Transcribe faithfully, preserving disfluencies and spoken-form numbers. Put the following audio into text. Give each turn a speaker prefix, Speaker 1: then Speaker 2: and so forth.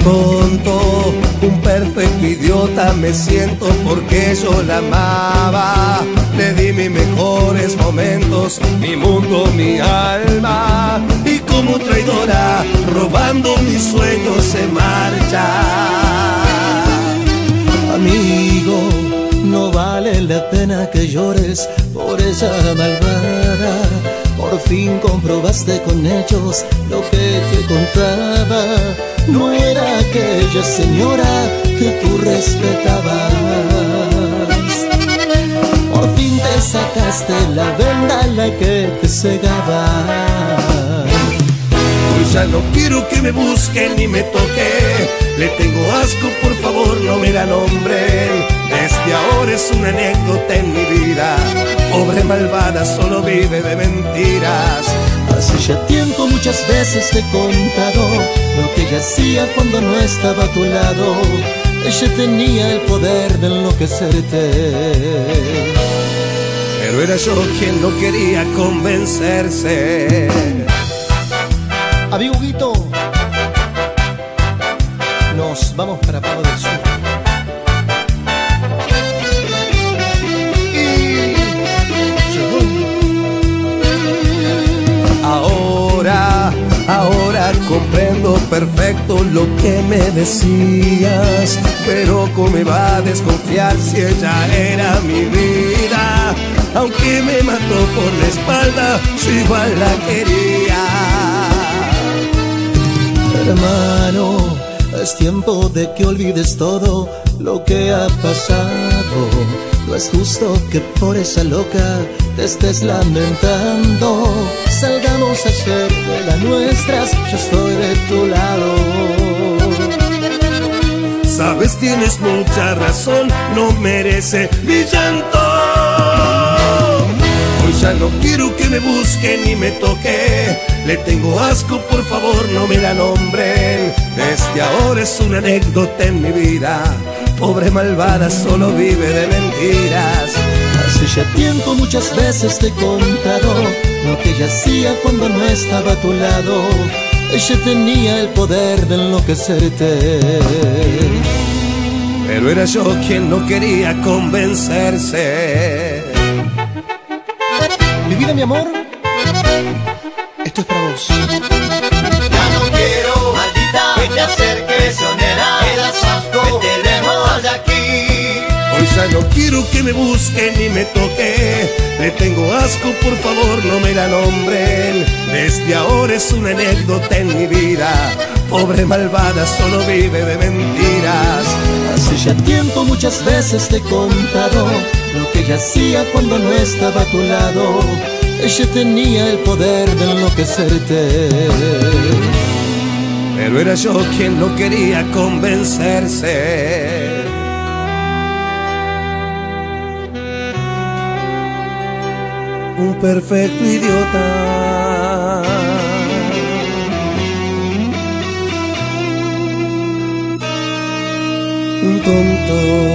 Speaker 1: tonto, un perfecto idiota me siento porque yo la amaba. Le di mis mejores momentos, mi mundo, mi alma, y como traidora, robando mis sueños se marcha.
Speaker 2: Amigo, no vale la pena que llores por esa malvada. Por fin comprobaste con hechos lo que te contaba. No era aquella señora que tú respetabas. Por fin te sacaste la venda la que te cegaba.
Speaker 1: Hoy ya no quiero que me busquen ni me toquen. Le tengo asco, por favor no me la nombren. Desde ahora es una anécdota en mi vida. Pobre malvada solo vive de mentiras.
Speaker 2: Hace ya tiempo muchas veces te he contado lo que ella hacía cuando no estaba a tu lado. Ella tenía el poder de enloquecerte,
Speaker 1: pero era yo quien no quería convencerse.
Speaker 2: Amigo Huguito, nos vamos para Pago del Sur.
Speaker 1: Ahora, ahora comprendo perfecto lo que me decías, pero cómo iba a desconfiar si ella era mi vida. Aunque me mató por la espalda, yo igual la quería.
Speaker 2: Hermano, es tiempo de que olvides todo lo que ha pasado. No es justo que por esa loca te estés lamentando. Salgamos a hacer de las nuestras, yo estoy de tu lado.
Speaker 1: Sabes, tienes mucha razón, no merece mi llanto. Hoy ya no quiero que me busquen ni me toque. Le tengo asco, por favor no me la nombren. Desde ahora es una anécdota en mi vida. Pobre malvada solo vive de mentiras.
Speaker 2: Hace ya tiempo muchas veces te he contado lo que ella hacía cuando no estaba a tu lado. Ella tenía el poder de enloquecerte,
Speaker 1: pero era yo quien no quería convencerse.
Speaker 2: Mi vida, mi amor, esto es para vos.
Speaker 3: Ya no quiero, maldita, que te acerques, sonera, me das asco, vete lejos de aquí.
Speaker 1: Hoy ya no quiero que me busquen ni me toque. Le tengo asco, por favor no me la nombren. Desde ahora es una anécdota en mi vida. Pobre malvada solo vive de mentiras.
Speaker 2: Hace ya tiempo muchas veces te he contado lo que ella hacía cuando no estaba a tu lado. Ella tenía el poder de enloquecerte,
Speaker 1: pero era yo quien no quería convencerse. Un perfecto idiota, un tonto,